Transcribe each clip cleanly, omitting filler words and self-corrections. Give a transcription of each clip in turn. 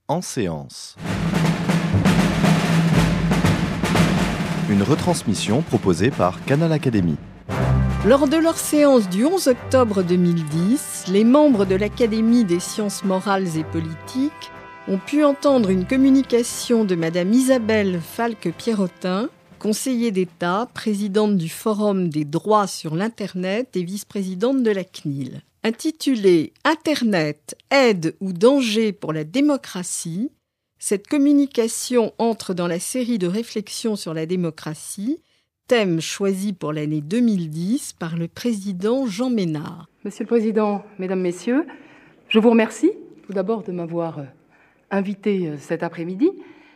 En séance. Une retransmission proposée par Canal Académie. Lors de leur séance du 11 octobre 2010, les membres de l'Académie des sciences morales et politiques ont pu entendre une communication de Madame Isabelle Falque-Pierrotin, conseiller d'État, présidente du Forum des droits sur l'Internet et vice-présidente de la CNIL. Intitulée « Internet, aide ou danger pour la démocratie », cette communication entre dans la série de réflexions sur la démocratie, thème choisi pour l'année 2010 par le président Jean Ménard. Monsieur le Président, Mesdames, Messieurs, je vous remercie tout d'abord de m'avoir invité cet après-midi.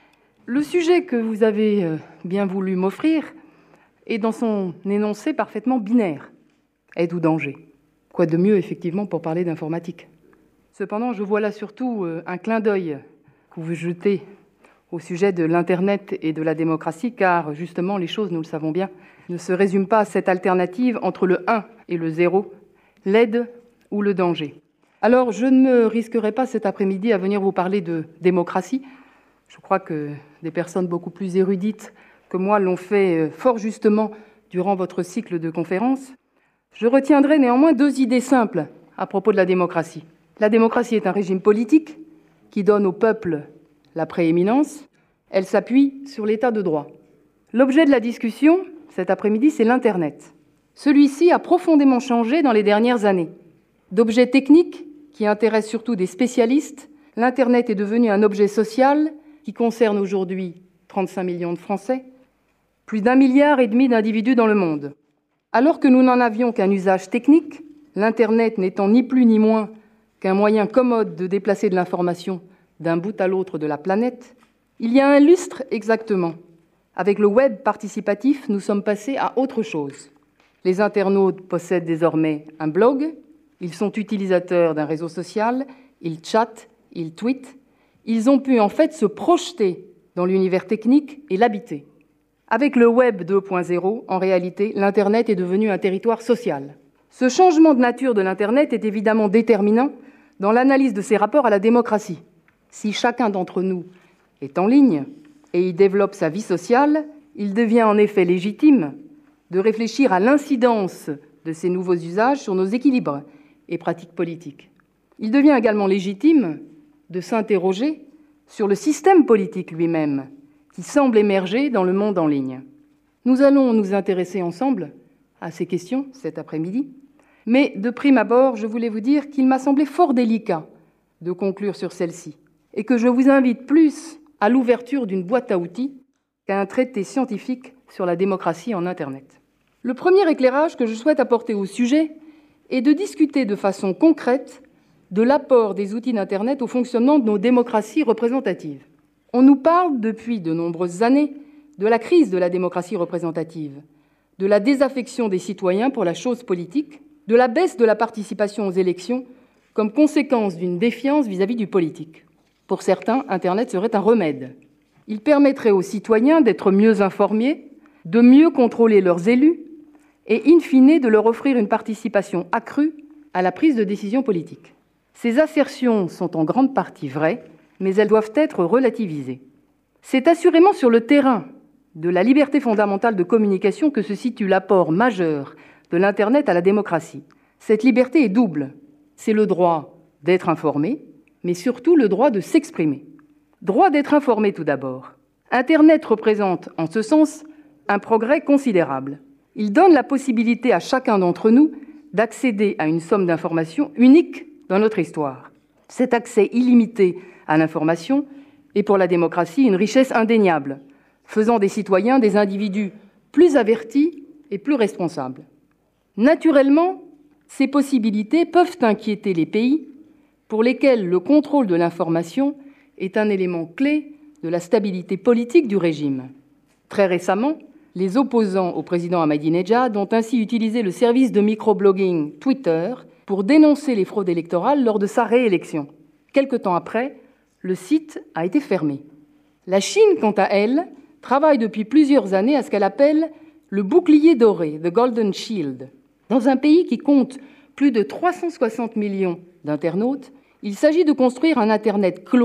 Le sujet que vous avez bien voulu m'offrir est dans son énoncé parfaitement binaire. Aide ou danger. Quoi de mieux, effectivement, pour parler d'informatique. Cependant, je vois là surtout un clin d'œil que vous jetez au sujet de l'Internet et de la démocratie, car justement, les choses, nous le savons bien, ne se résument pas à cette alternative entre le 1 et le 0, l'aide ou le danger. Alors, je ne me risquerai pas cet après-midi à venir vous parler de démocratie. Je crois que des personnes beaucoup plus érudites que moi l'ont fait fort justement durant votre cycle de conférences. Je retiendrai néanmoins deux idées simples à propos de la démocratie. La démocratie est un régime politique qui donne au peuple la prééminence. Elle s'appuie sur l'état de droit. L'objet de la discussion cet après-midi, c'est l'Internet. Celui-ci a profondément changé dans les dernières années. D'objet technique qui intéresse surtout des spécialistes, l'Internet est devenu un objet social qui concerne aujourd'hui 35 millions de Français, plus d'1,5 milliard d'individus dans le monde. Alors que nous n'en avions qu'un usage technique, l'Internet n'étant ni plus ni moins qu'un moyen commode de déplacer de l'information d'un bout à l'autre de la planète, il y a un lustre exactement. Avec le web participatif, nous sommes passés à autre chose. Les internautes possèdent désormais un blog, ils sont utilisateurs d'un réseau social, ils chattent, ils tweetent. Ils ont pu en fait se projeter dans l'univers technique et l'habiter. Avec le Web 2.0, en réalité, l'Internet est devenu un territoire social. Ce changement de nature de l'Internet est évidemment déterminant dans l'analyse de ses rapports à la démocratie. Si chacun d'entre nous est en ligne et y développe sa vie sociale, il devient en effet légitime de réfléchir à l'incidence de ces nouveaux usages sur nos équilibres et pratiques politiques. Il devient également légitime de s'interroger sur le système politique lui-même, qui semble émerger dans le monde en ligne. Nous allons nous intéresser ensemble à ces questions cet après-midi, mais de prime abord, je voulais vous dire qu'il m'a semblé fort délicat de conclure sur celle-ci, et que je vous invite plus à l'ouverture d'une boîte à outils qu'à un traité scientifique sur la démocratie en Internet. Le premier éclairage que je souhaite apporter au sujet est de discuter de façon concrète de l'apport des outils d'Internet au fonctionnement de nos démocraties représentatives. On nous parle depuis de nombreuses années de la crise de la démocratie représentative, de la désaffection des citoyens pour la chose politique, de la baisse de la participation aux élections comme conséquence d'une défiance vis-à-vis du politique. Pour certains, Internet serait un remède. Il permettrait aux citoyens d'être mieux informés, de mieux contrôler leurs élus et, in fine, de leur offrir une participation accrue à la prise de décision politique. Ces assertions sont en grande partie vraies, mais elles doivent être relativisées. C'est assurément sur le terrain de la liberté fondamentale de communication que se situe l'apport majeur de l'Internet à la démocratie. Cette liberté est double. C'est le droit d'être informé, mais surtout le droit de s'exprimer. Droit d'être informé tout d'abord. Internet représente, en ce sens, un progrès considérable. Il donne la possibilité à chacun d'entre nous d'accéder à une somme d'informations unique dans notre histoire. Cet accès illimité à l'information est pour la démocratie une richesse indéniable, faisant des citoyens des individus plus avertis et plus responsables. Naturellement, ces possibilités peuvent inquiéter les pays pour lesquels le contrôle de l'information est un élément clé de la stabilité politique du régime. Très récemment, les opposants au président Ahmadinejad ont ainsi utilisé le service de microblogging Twitter pour dénoncer les fraudes électorales lors de sa réélection. Quelque temps après, le site a été fermé. La Chine, quant à elle, travaille depuis plusieurs années à ce qu'elle appelle le bouclier doré, the Golden Shield. Dans un pays qui compte plus de 360 millions d'internautes, il s'agit de construire un Internet clos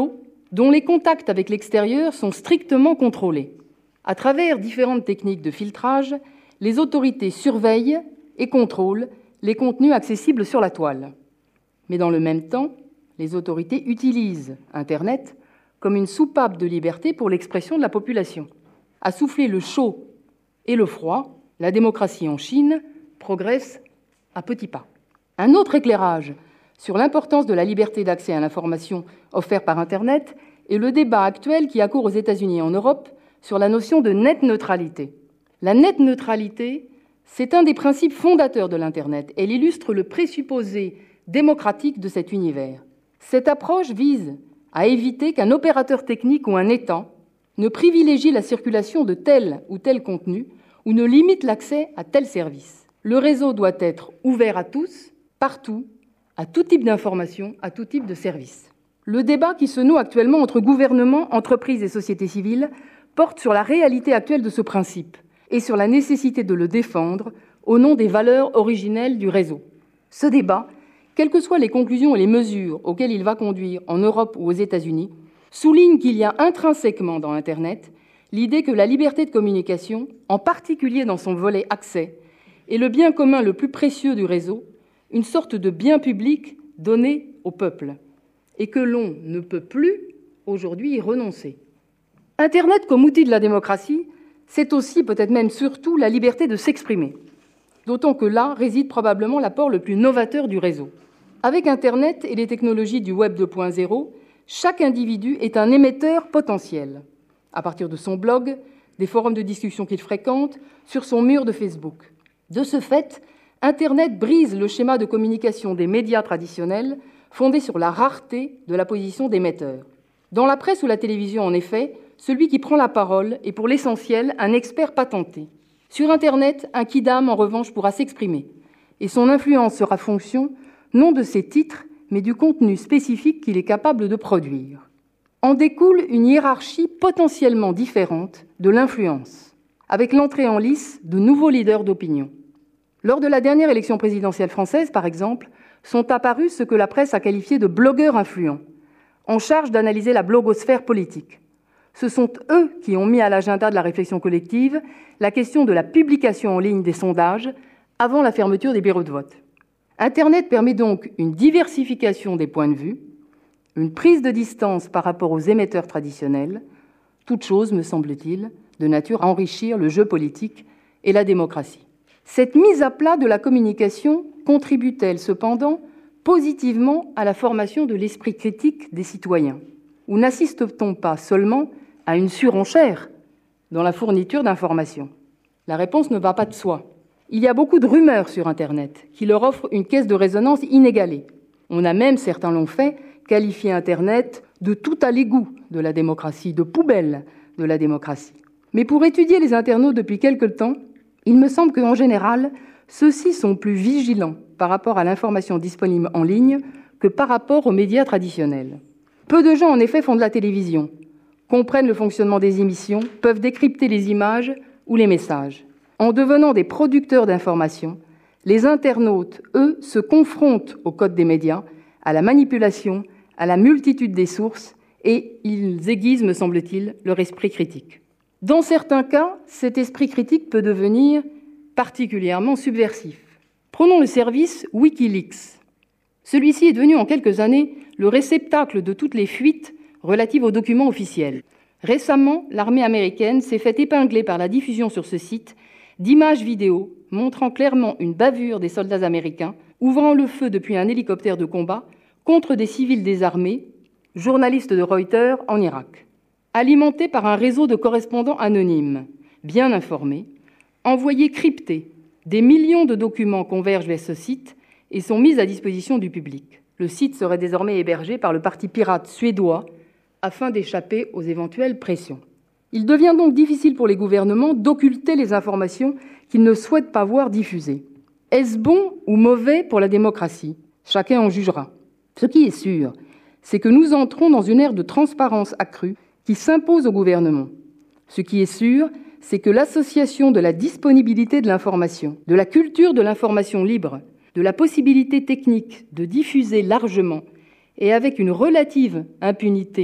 dont les contacts avec l'extérieur sont strictement contrôlés. À travers différentes techniques de filtrage, les autorités surveillent et contrôlent les contenus accessibles sur la toile. Mais dans le même temps, les autorités utilisent Internet comme une soupape de liberté pour l'expression de la population. À souffler le chaud et le froid, la démocratie en Chine progresse à petits pas. Un autre éclairage sur l'importance de la liberté d'accès à l'information offerte par Internet est le débat actuel qui accourt aux États-Unis et en Europe sur la notion de net neutralité. La net neutralité, c'est un des principes fondateurs de l'Internet. Elle illustre le présupposé démocratique de cet univers. Cette approche vise à éviter qu'un opérateur technique ou un État ne privilégie la circulation de tel ou tel contenu ou ne limite l'accès à tel service. Le réseau doit être ouvert à tous, partout, à tout type d'information, à tout type de service. Le débat qui se noue actuellement entre gouvernements, entreprises et sociétés civiles porte sur la réalité actuelle de ce principe et sur la nécessité de le défendre au nom des valeurs originelles du réseau. Ce débat, quelles que soient les conclusions et les mesures auxquelles il va conduire en Europe ou aux États-Unis, souligne qu'il y a intrinsèquement dans Internet l'idée que la liberté de communication, en particulier dans son volet accès, est le bien commun le plus précieux du réseau, une sorte de bien public donné au peuple, et que l'on ne peut plus aujourd'hui y renoncer. Internet comme outil de la démocratie, c'est aussi, peut-être même surtout, la liberté de s'exprimer, d'autant que là réside probablement l'apport le plus novateur du réseau. Avec Internet et les technologies du Web 2.0, chaque individu est un émetteur potentiel, à partir de son blog, des forums de discussion qu'il fréquente, sur son mur de Facebook. De ce fait, Internet brise le schéma de communication des médias traditionnels fondé sur la rareté de la position d'émetteur. Dans la presse ou la télévision, en effet, celui qui prend la parole est pour l'essentiel un expert patenté. Sur Internet, un quidam, en revanche, pourra s'exprimer, et son influence sera fonction non de ses titres, mais du contenu spécifique qu'il est capable de produire. En découle une hiérarchie potentiellement différente de l'influence, avec l'entrée en lice de nouveaux leaders d'opinion. Lors de la dernière élection présidentielle française, par exemple, sont apparus ce que la presse a qualifié de blogueurs influents, en charge d'analyser la blogosphère politique. Ce sont eux qui ont mis à l'agenda de la réflexion collective la question de la publication en ligne des sondages avant la fermeture des bureaux de vote. Internet permet donc une diversification des points de vue, une prise de distance par rapport aux émetteurs traditionnels, toute chose, me semble-t-il, de nature à enrichir le jeu politique et la démocratie. Cette mise à plat de la communication contribue-t-elle cependant positivement à la formation de l'esprit critique des citoyens? Ou n'assiste-t-on pas seulement à une surenchère dans la fourniture d'informations? La réponse ne va pas de soi. Il y a beaucoup de rumeurs sur Internet qui leur offrent une caisse de résonance inégalée. On a même, certains l'ont fait, qualifié Internet de tout à l'égout de la démocratie, de poubelle de la démocratie. Mais pour étudier les internautes depuis quelque temps, il me semble qu'en général, ceux-ci sont plus vigilants par rapport à l'information disponible en ligne que par rapport aux médias traditionnels. Peu de gens, en effet, font de la télévision, comprennent le fonctionnement des émissions, peuvent décrypter les images ou les messages. En devenant des producteurs d'informations, les internautes, eux, se confrontent au code des médias, à la manipulation, à la multitude des sources, et ils aiguisent, me semble-t-il, leur esprit critique. Dans certains cas, cet esprit critique peut devenir particulièrement subversif. Prenons le service Wikileaks. Celui-ci est devenu en quelques années le réceptacle de toutes les fuites relatives aux documents officiels. Récemment, l'armée américaine s'est fait épingler par la diffusion sur ce site d'images vidéo montrant clairement une bavure des soldats américains ouvrant le feu depuis un hélicoptère de combat contre des civils désarmés, journalistes de Reuters en Irak. Alimentés par un réseau de correspondants anonymes, bien informés, envoyés cryptés, des millions de documents convergent vers ce site et sont mis à disposition du public. Le site serait désormais hébergé par le parti pirate suédois afin d'échapper aux éventuelles pressions. Il devient donc difficile pour les gouvernements d'occulter les informations qu'ils ne souhaitent pas voir diffusées. Est-ce bon ou mauvais pour la démocratie? Chacun en jugera. Ce qui est sûr, c'est que nous entrons dans une ère de transparence accrue qui s'impose au gouvernement. Ce qui est sûr, c'est que l'association de la disponibilité de l'information, de la culture de l'information libre, de la possibilité technique de diffuser largement et avec une relative impunité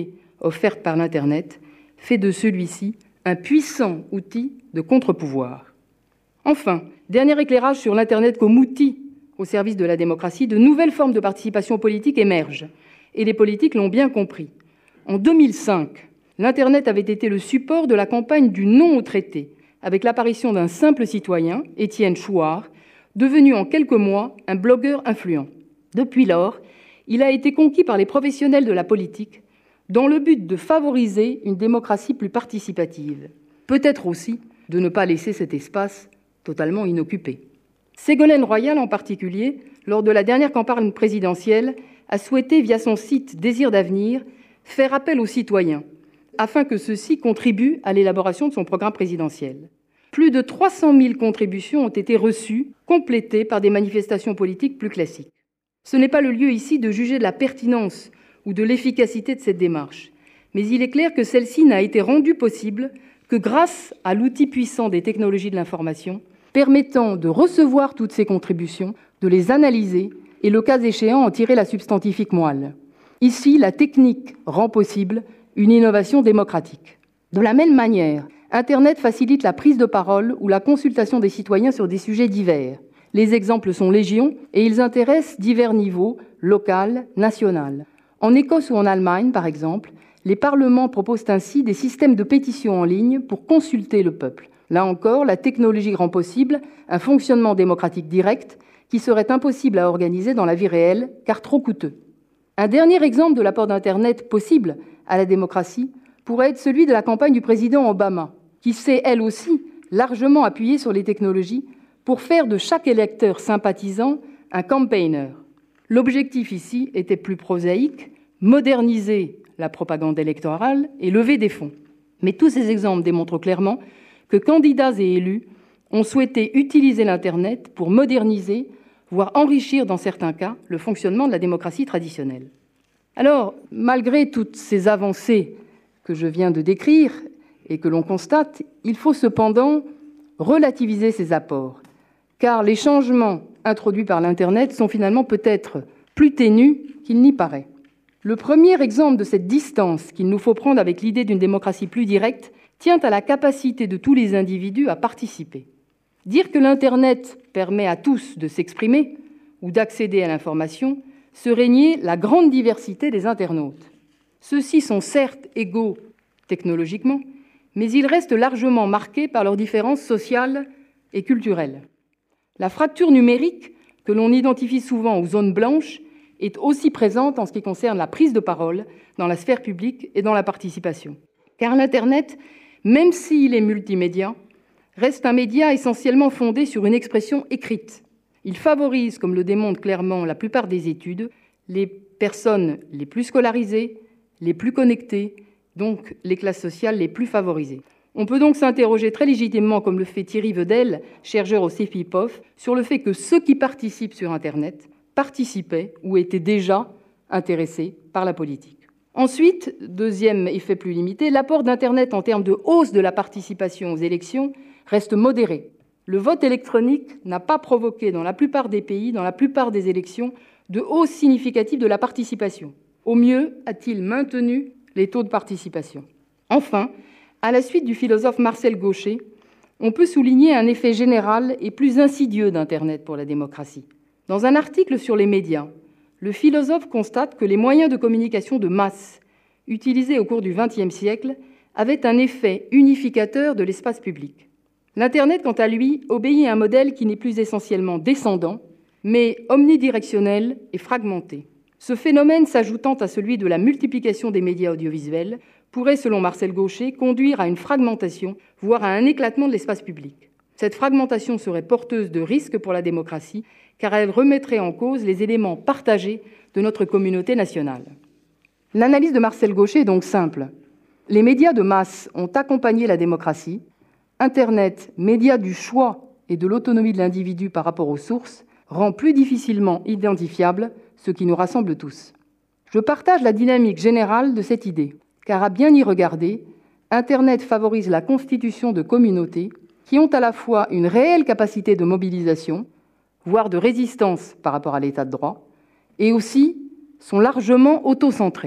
offerte par l'Internet fait de celui-ci un puissant outil de contre-pouvoir. Enfin, dernier éclairage sur l'Internet comme outil au service de la démocratie, de nouvelles formes de participation politique émergent, et les politiques l'ont bien compris. En 2005, l'Internet avait été le support de la campagne du non au traité, avec l'apparition d'un simple citoyen, Étienne Chouard, devenu en quelques mois un blogueur influent. Depuis lors, il a été conquis par les professionnels de la politique dans le but de favoriser une démocratie plus participative. Peut-être aussi de ne pas laisser cet espace totalement inoccupé. Ségolène Royal, en particulier, lors de la dernière campagne présidentielle, a souhaité, via son site Désir d'avenir, faire appel aux citoyens, afin que ceux-ci contribuent à l'élaboration de son programme présidentiel. Plus de 300 000 contributions ont été reçues, complétées par des manifestations politiques plus classiques. Ce n'est pas le lieu ici de juger de la pertinence ou de l'efficacité de cette démarche, mais il est clair que celle-ci n'a été rendue possible que grâce à l'outil puissant des technologies de l'information, permettant de recevoir toutes ces contributions, de les analyser et, le cas échéant, en tirer la substantifique moelle. Ici, la technique rend possible une innovation démocratique. De la même manière, Internet facilite la prise de parole ou la consultation des citoyens sur des sujets divers. Les exemples sont légion et ils intéressent divers niveaux, local, national. En Écosse ou en Allemagne, par exemple, les parlements proposent ainsi des systèmes de pétition en ligne pour consulter le peuple. Là encore, la technologie rend possible un fonctionnement démocratique direct qui serait impossible à organiser dans la vie réelle, car trop coûteux. Un dernier exemple de l'apport d'Internet possible à la démocratie pourrait être celui de la campagne du président Obama, qui s'est, elle aussi, largement appuyée sur les technologies pour faire de chaque électeur sympathisant un campaigner. L'objectif ici était plus prosaïque, moderniser la propagande électorale et lever des fonds. Mais tous ces exemples démontrent clairement que candidats et élus ont souhaité utiliser l'Internet pour moderniser, voire enrichir dans certains cas, le fonctionnement de la démocratie traditionnelle. Alors, malgré toutes ces avancées que je viens de décrire et que l'on constate, il faut cependant relativiser ces apports, car les changements introduits par l'Internet sont finalement peut-être plus ténus qu'il n'y paraît. Le premier exemple de cette distance qu'il nous faut prendre avec l'idée d'une démocratie plus directe tient à la capacité de tous les individus à participer. Dire que l'Internet permet à tous de s'exprimer ou d'accéder à l'information serait nier la grande diversité des internautes. Ceux-ci sont certes égaux technologiquement, mais ils restent largement marqués par leurs différences sociales et culturelles. La fracture numérique, que l'on identifie souvent aux zones blanches, est aussi présente en ce qui concerne la prise de parole dans la sphère publique et dans la participation. Car l'Internet, même s'il est multimédia, reste un média essentiellement fondé sur une expression écrite. Il favorise, comme le démontrent clairement la plupart des études, les personnes les plus scolarisées, les plus connectées, donc les classes sociales les plus favorisées. On peut donc s'interroger très légitimement, comme le fait Thierry Vedel, chercheur au CEPIPOF, sur le fait que ceux qui participent sur Internet participaient ou étaient déjà intéressés par la politique. Ensuite, deuxième effet plus limité, l'apport d'Internet en termes de hausse de la participation aux élections reste modéré. Le vote électronique n'a pas provoqué dans la plupart des pays, dans la plupart des élections, de hausse significative de la participation. Au mieux, a-t-il maintenu les taux de participation. Enfin, à la suite du philosophe Marcel Gauchet, on peut souligner un effet général et plus insidieux d'Internet pour la démocratie. Dans un article sur les médias, le philosophe constate que les moyens de communication de masse utilisés au cours du XXe siècle avaient un effet unificateur de l'espace public. L'Internet, quant à lui, obéit à un modèle qui n'est plus essentiellement descendant, mais omnidirectionnel et fragmenté. Ce phénomène, s'ajoutant à celui de la multiplication des médias audiovisuels, pourrait, selon Marcel Gauchet, conduire à une fragmentation, voire à un éclatement de l'espace public. Cette fragmentation serait porteuse de risques pour la démocratie, car elle remettrait en cause les éléments partagés de notre communauté nationale. L'analyse de Marcel Gauchet est donc simple. Les médias de masse ont accompagné la démocratie. Internet, média du choix et de l'autonomie de l'individu par rapport aux sources, rend plus difficilement identifiable ce qui nous rassemble tous. Je partage la dynamique générale de cette idée, car à bien y regarder, Internet favorise la constitution de communautés qui ont à la fois une réelle capacité de mobilisation, voire de résistance par rapport à l'état de droit, et aussi sont largement autocentrées.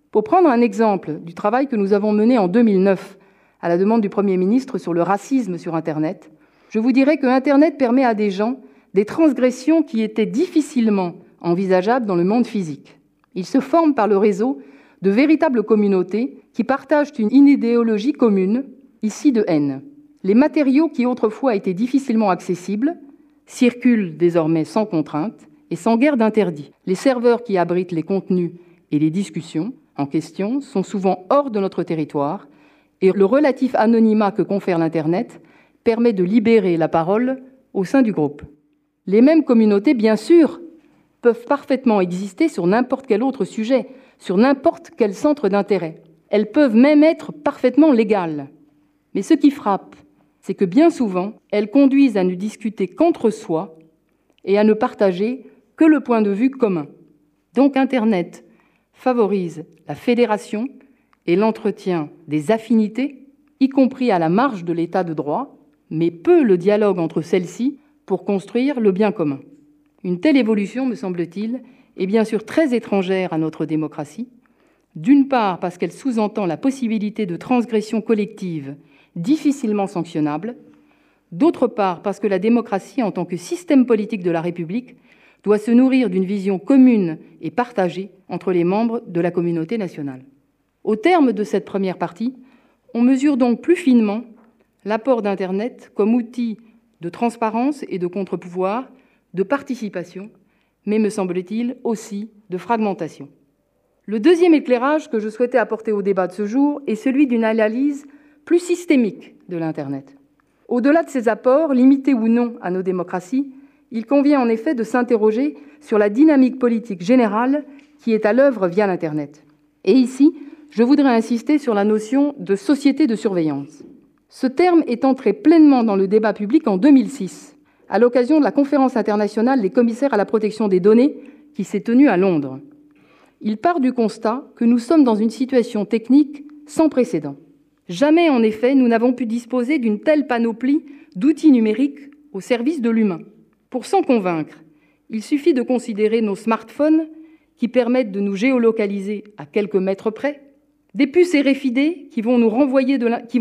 Pour prendre un exemple du travail que nous avons mené en 2009 à la demande du Premier ministre sur le racisme sur Internet, je vous dirais que Internet permet à des gens des transgressions qui étaient difficilement envisageables dans le monde physique. Ils se forment par le réseau de véritables communautés qui partagent une idéologie commune, ici de haine. Les matériaux qui autrefois étaient difficilement accessibles circulent désormais sans contrainte et sans guère d'interdit. Les serveurs qui abritent les contenus et les discussions en question sont souvent hors de notre territoire et le relatif anonymat que confère l'Internet permet de libérer la parole au sein du groupe. Les mêmes communautés, bien sûr, peuvent parfaitement exister sur n'importe quel autre sujet, sur n'importe quel centre d'intérêt. Elles peuvent même être parfaitement légales. Mais ce qui frappe, c'est que bien souvent, elles conduisent à ne discuter qu'entre soi et à ne partager que le point de vue commun. Donc Internet favorise la fédération et l'entretien des affinités, y compris à la marge de l'état de droit, mais peu le dialogue entre celles-ci pour construire le bien commun. Une telle évolution, me semble-t-il, est bien sûr très étrangère à notre démocratie, d'une part parce qu'elle sous-entend la possibilité de transgressions collectives difficilement sanctionnables, d'autre part parce que la démocratie, en tant que système politique de la République, doit se nourrir d'une vision commune et partagée entre les membres de la communauté nationale. Au terme de cette première partie, on mesure donc plus finement l'apport d'Internet comme outil de transparence et de contre-pouvoir, de participation, mais, me semble-t-il, aussi de fragmentation. Le deuxième éclairage que je souhaitais apporter au débat de ce jour est celui d'une analyse plus systémique de l'Internet. Au-delà de ses apports, limités ou non à nos démocraties, il convient en effet de s'interroger sur la dynamique politique générale qui est à l'œuvre via l'Internet. Et ici, je voudrais insister sur la notion de société de surveillance. Ce terme est entré pleinement dans le débat public en 2006, à l'occasion de la conférence internationale des commissaires à la protection des données qui s'est tenue à Londres. Il part du constat que nous sommes dans une situation technique sans précédent. Jamais, en effet, nous n'avons pu disposer d'une telle panoplie d'outils numériques au service de l'humain. Pour s'en convaincre, il suffit de considérer nos smartphones qui permettent de nous géolocaliser à quelques mètres près, des puces RFID qui vont renvoyer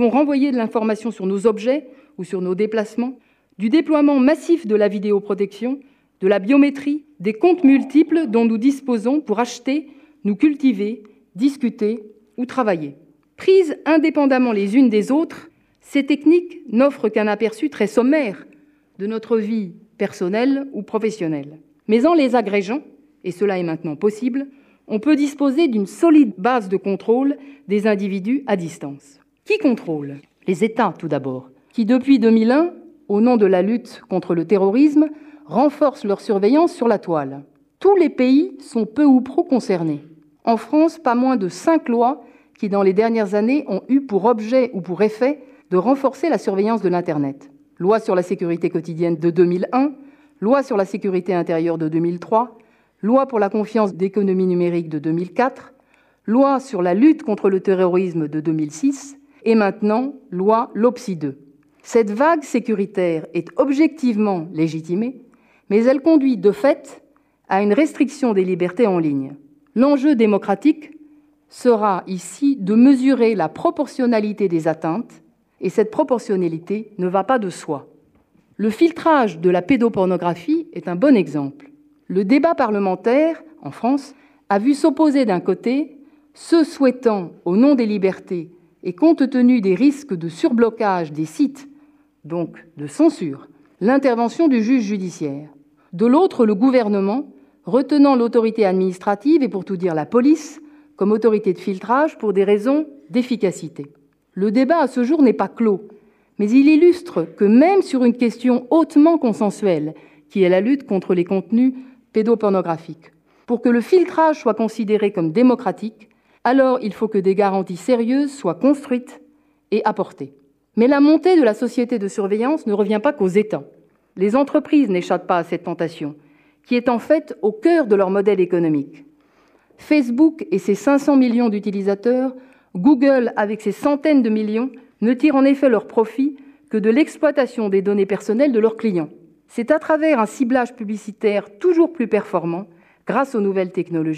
de l'information sur nos objets ou sur nos déplacements, du déploiement massif de la vidéoprotection, de la biométrie, des comptes multiples dont nous disposons pour acheter, nous cultiver, discuter ou travailler. Prises indépendamment les unes des autres, ces techniques n'offrent qu'un aperçu très sommaire de notre vie personnelle ou professionnelle. Mais en les agrégeant, et cela est maintenant possible, on peut disposer d'une solide base de contrôle des individus à distance. Qui contrôle ? Les États, tout d'abord, qui depuis 2001, au nom de la lutte contre le terrorisme, renforcent leur surveillance sur la toile. Tous les pays sont peu ou prou concernés. En France, pas moins de 5 lois qui, dans les dernières années, ont eu pour objet ou pour effet de renforcer la surveillance de l'Internet. Loi sur la sécurité quotidienne de 2001, loi sur la sécurité intérieure de 2003, loi pour la confiance d'économie numérique de 2004, loi sur la lutte contre le terrorisme de 2006 et maintenant loi LOPSI 2. Cette vague sécuritaire est objectivement légitimée, mais elle conduit de fait à une restriction des libertés en ligne. L'enjeu démocratique sera ici de mesurer la proportionnalité des atteintes, et cette proportionnalité ne va pas de soi. Le filtrage de la pédopornographie est un bon exemple. Le débat parlementaire, en France, a vu s'opposer d'un côté ceux souhaitant, au nom des libertés et compte tenu des risques de surblocage des sites, donc de censure, l'intervention du juge judiciaire. De l'autre, le gouvernement, retenant l'autorité administrative et pour tout dire la police, comme autorité de filtrage pour des raisons d'efficacité. Le débat à ce jour n'est pas clos, mais il illustre que même sur une question hautement consensuelle, qui est la lutte contre les contenus pédopornographiques, pour que le filtrage soit considéré comme démocratique, alors il faut que des garanties sérieuses soient construites et apportées. Mais la montée de la société de surveillance ne revient pas qu'aux États. Les entreprises n'échappent pas à cette tentation, qui est en fait au cœur de leur modèle économique. Facebook et ses 500 millions d'utilisateurs, Google avec ses centaines de millions, ne tirent en effet leur profit que de l'exploitation des données personnelles de leurs clients. C'est à travers un ciblage publicitaire toujours plus performant, grâce aux nouvelles technologies,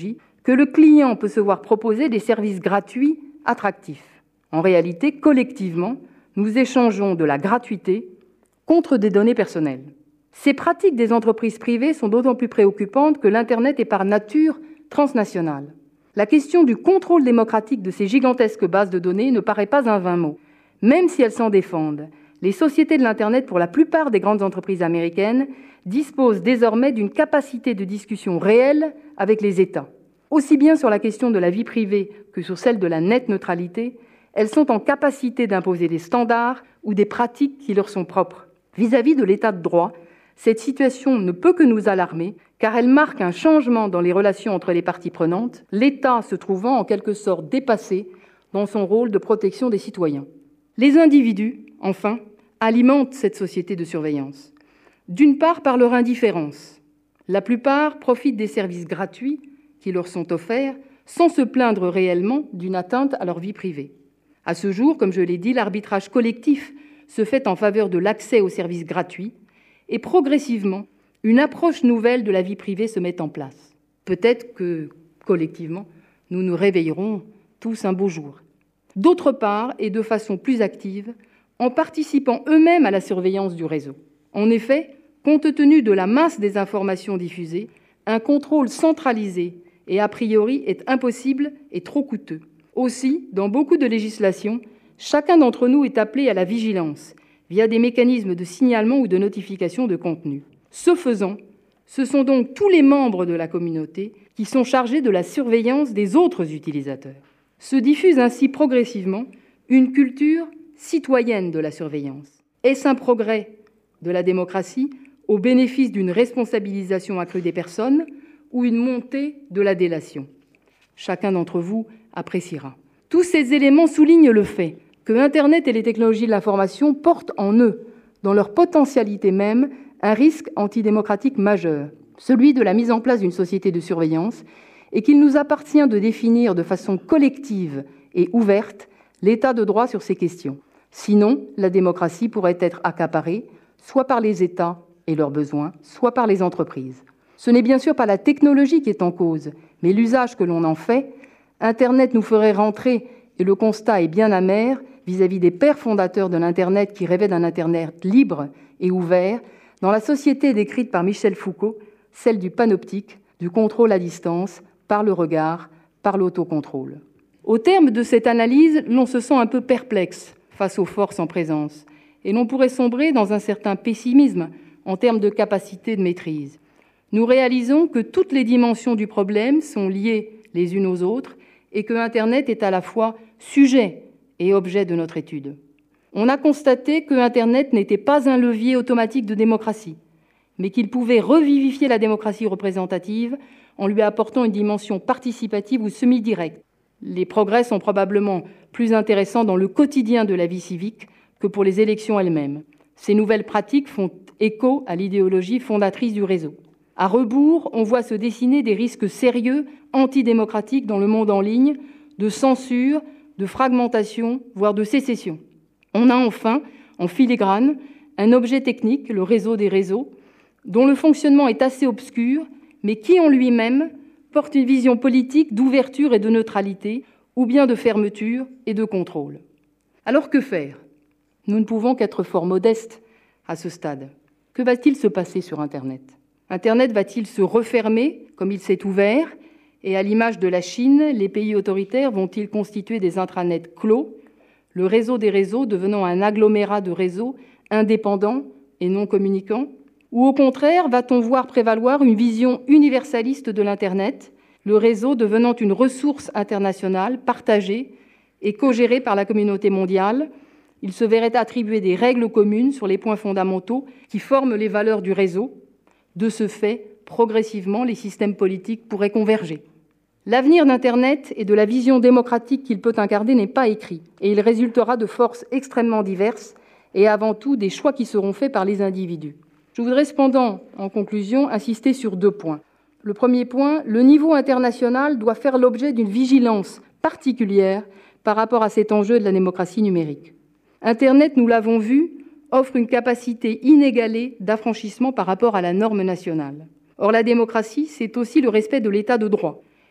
que le client peut se voir proposer des services gratuits attractifs. En réalité, collectivement, nous échangeons de la gratuité contre des données personnelles. Ces pratiques des entreprises privées sont d'autant plus préoccupantes que l'Internet est par nature transnational. La question du contrôle démocratique de ces gigantesques bases de données ne paraît pas un vain mot. Même si elles s'en défendent, les sociétés de l'Internet, pour la plupart des grandes entreprises américaines, disposent désormais d'une capacité de discussion réelle avec les États. Aussi bien sur la question de la vie privée que sur celle de la net neutralité, elles sont en capacité d'imposer des standards ou des pratiques qui leur sont propres. Vis-à-vis de l'état de droit, cette situation ne peut que nous alarmer, car elle marque un changement dans les relations entre les parties prenantes, l'État se trouvant en quelque sorte dépassé dans son rôle de protection des citoyens. Les individus, enfin, alimentent cette société de surveillance. D'une part, par leur indifférence. La plupart profitent des services gratuits qui leur sont offerts sans se plaindre réellement d'une atteinte à leur vie privée. À ce jour, comme je l'ai dit, l'arbitrage collectif se fait en faveur de l'accès aux services gratuits et progressivement, une approche nouvelle de la vie privée se met en place. Peut-être que, collectivement, nous nous réveillerons tous un beau jour. D'autre part, et de façon plus active, en participant eux-mêmes à la surveillance du réseau. En effet, compte tenu de la masse des informations diffusées, un contrôle centralisé et a priori est impossible et trop coûteux. Aussi, dans beaucoup de législations, chacun d'entre nous est appelé à la vigilance via des mécanismes de signalement ou de notification de contenu. Ce faisant, ce sont donc tous les membres de la communauté qui sont chargés de la surveillance des autres utilisateurs. Se diffuse ainsi progressivement une culture citoyenne de la surveillance. Est-ce un progrès de la démocratie au bénéfice d'une responsabilisation accrue des personnes ou une montée de la délation? Chacun d'entre vous appréciera. Tous ces éléments soulignent le fait que Internet et les technologies de l'information portent en eux, dans leur potentialité même, un risque antidémocratique majeur, celui de la mise en place d'une société de surveillance, et qu'il nous appartient de définir de façon collective et ouverte l'état de droit sur ces questions. Sinon, la démocratie pourrait être accaparée, soit par les États et leurs besoins, soit par les entreprises. Ce n'est bien sûr pas la technologie qui est en cause, mais l'usage que l'on en fait. Internet nous ferait rentrer, et le constat est bien amer, vis-à-vis des pères fondateurs de l'Internet qui rêvaient d'un Internet libre et ouvert, dans la société décrite par Michel Foucault, celle du panoptique, du contrôle à distance, par le regard, par l'autocontrôle. Au terme de cette analyse, l'on se sent un peu perplexe face aux forces en présence, et l'on pourrait sombrer dans un certain pessimisme en termes de capacité de maîtrise. Nous réalisons que toutes les dimensions du problème sont liées les unes aux autres et que Internet est à la fois sujet et objet de notre étude. On a constaté que Internet n'était pas un levier automatique de démocratie, mais qu'il pouvait revivifier la démocratie représentative en lui apportant une dimension participative ou semi-directe. Les progrès sont probablement plus intéressants dans le quotidien de la vie civique que pour les élections elles-mêmes. Ces nouvelles pratiques font écho à l'idéologie fondatrice du réseau. À rebours, on voit se dessiner des risques sérieux antidémocratiques dans le monde en ligne, de censure, de fragmentation, voire de sécession. On a enfin, en filigrane, un objet technique, le réseau des réseaux, dont le fonctionnement est assez obscur, mais qui en lui-même porte une vision politique d'ouverture et de neutralité, ou bien de fermeture et de contrôle. Alors que faire ? Nous ne pouvons qu'être fort modestes à ce stade. Que va-t-il se passer sur Internet ? Internet va-t-il se refermer comme il s'est ouvert ? Et à l'image de la Chine, les pays autoritaires vont-ils constituer des intranets clos, le réseau des réseaux devenant un agglomérat de réseaux indépendants et non communicants ? Ou au contraire, va-t-on voir prévaloir une vision universaliste de l'Internet, le réseau devenant une ressource internationale partagée et co-gérée par la communauté mondiale ? Il se verrait attribuer des règles communes sur les points fondamentaux qui forment les valeurs du réseau. De ce fait, progressivement, les systèmes politiques pourraient converger. L'avenir d'Internet et de la vision démocratique qu'il peut incarner n'est pas écrit, et il résultera de forces extrêmement diverses et avant tout des choix qui seront faits par les individus. Je voudrais cependant, en conclusion, insister sur 2 points. Le premier point, le niveau international doit faire l'objet d'une vigilance particulière par rapport à cet enjeu de la démocratie numérique. Internet, nous l'avons vu, offre une capacité inégalée d'affranchissement par rapport à la norme nationale. Or, la démocratie, c'est aussi le respect de l'état de droit.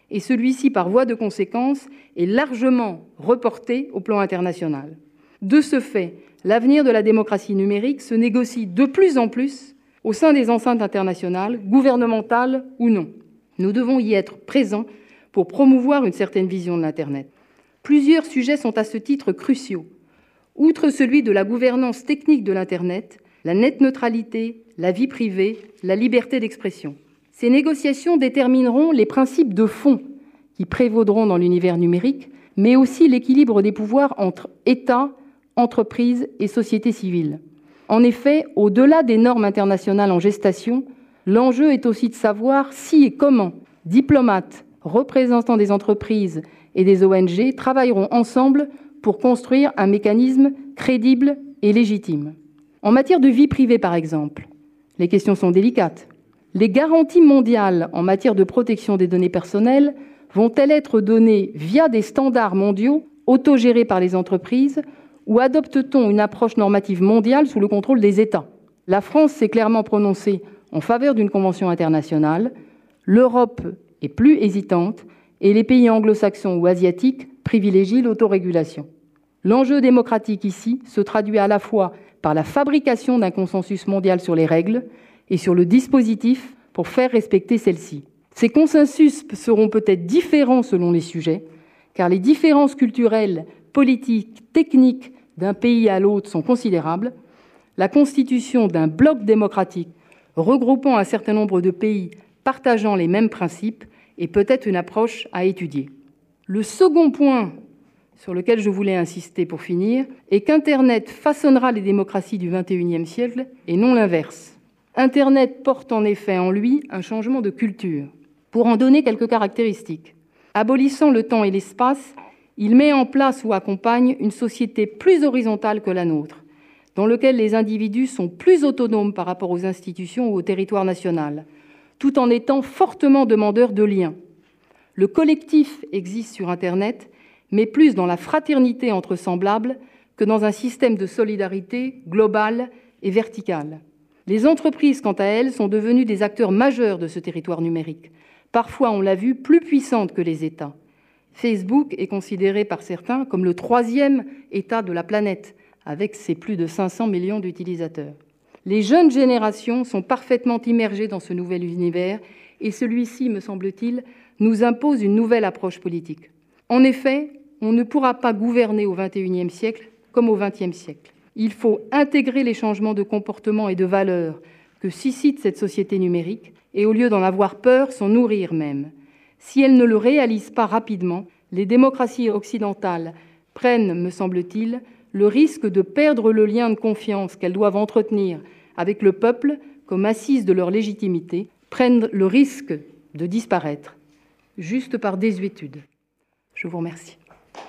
et celui-ci, par voie de conséquence, est largement reporté au plan international. De ce fait, l'avenir de la démocratie numérique se négocie de plus en plus au sein des enceintes internationales, gouvernementales ou non. Nous devons y être présents pour promouvoir une certaine vision de l'Internet. Plusieurs sujets sont à ce titre cruciaux. Outre celui de la gouvernance technique de l'Internet, la net neutralité, la vie privée, la liberté d'expression. Ces négociations détermineront les principes de fond qui prévaudront dans l'univers numérique, mais aussi l'équilibre des pouvoirs entre États, entreprises et société civile. En effet, au-delà des normes internationales en gestation, l'enjeu est aussi de savoir si et comment diplomates, représentants des entreprises et des ONG travailleront ensemble pour construire un mécanisme crédible et légitime. En matière de vie privée, par exemple, les questions sont délicates. Les garanties mondiales en matière de protection des données personnelles vont-elles être données via des standards mondiaux autogérés par les entreprises ou adopte-t-on une approche normative mondiale sous le contrôle des États ? La France s'est clairement prononcée en faveur d'une convention internationale. L'Europe est plus hésitante et les pays anglo-saxons ou asiatiques privilégient l'autorégulation. L'enjeu démocratique ici se traduit à la fois par la fabrication d'un consensus mondial sur les règles et sur le dispositif pour faire respecter celles-ci. Ces consensus seront peut-être différents selon les sujets, car les différences culturelles, politiques, techniques d'un pays à l'autre sont considérables. La constitution d'un bloc démocratique regroupant un certain nombre de pays partageant les mêmes principes est peut-être une approche à étudier. Le second point sur lequel je voulais insister pour finir est qu'Internet façonnera les démocraties du XXIe siècle et non l'inverse. Internet porte en effet en lui un changement de culture. Pour en donner quelques caractéristiques, abolissant le temps et l'espace, il met en place ou accompagne une société plus horizontale que la nôtre, dans laquelle les individus sont plus autonomes par rapport aux institutions ou au territoire national, tout en étant fortement demandeurs de liens. Le collectif existe sur Internet, mais plus dans la fraternité entre semblables que dans un système de solidarité global et vertical. Les entreprises, quant à elles, sont devenues des acteurs majeurs de ce territoire numérique, parfois, on l'a vu, plus puissantes que les États. Facebook est considéré par certains comme le 3e État de la planète, avec ses plus de 500 millions d'utilisateurs. Les jeunes générations sont parfaitement immergées dans ce nouvel univers et celui-ci, me semble-t-il, nous impose une nouvelle approche politique. En effet, on ne pourra pas gouverner au XXIe siècle comme au XXe siècle. Il faut intégrer les changements de comportement et de valeurs que suscite cette société numérique et, au lieu d'en avoir peur, s'en nourrir même. Si elles ne le réalisent pas rapidement, les démocraties occidentales prennent, me semble-t-il, le risque de perdre le lien de confiance qu'elles doivent entretenir avec le peuple comme assise de leur légitimité, prennent le risque de disparaître, juste par désuétude. Je vous remercie.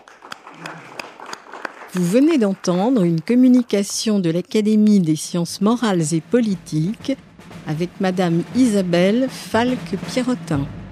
Vous venez d'entendre une communication de l'Académie des sciences morales et politiques avec Madame Isabelle Falque-Pierrotin.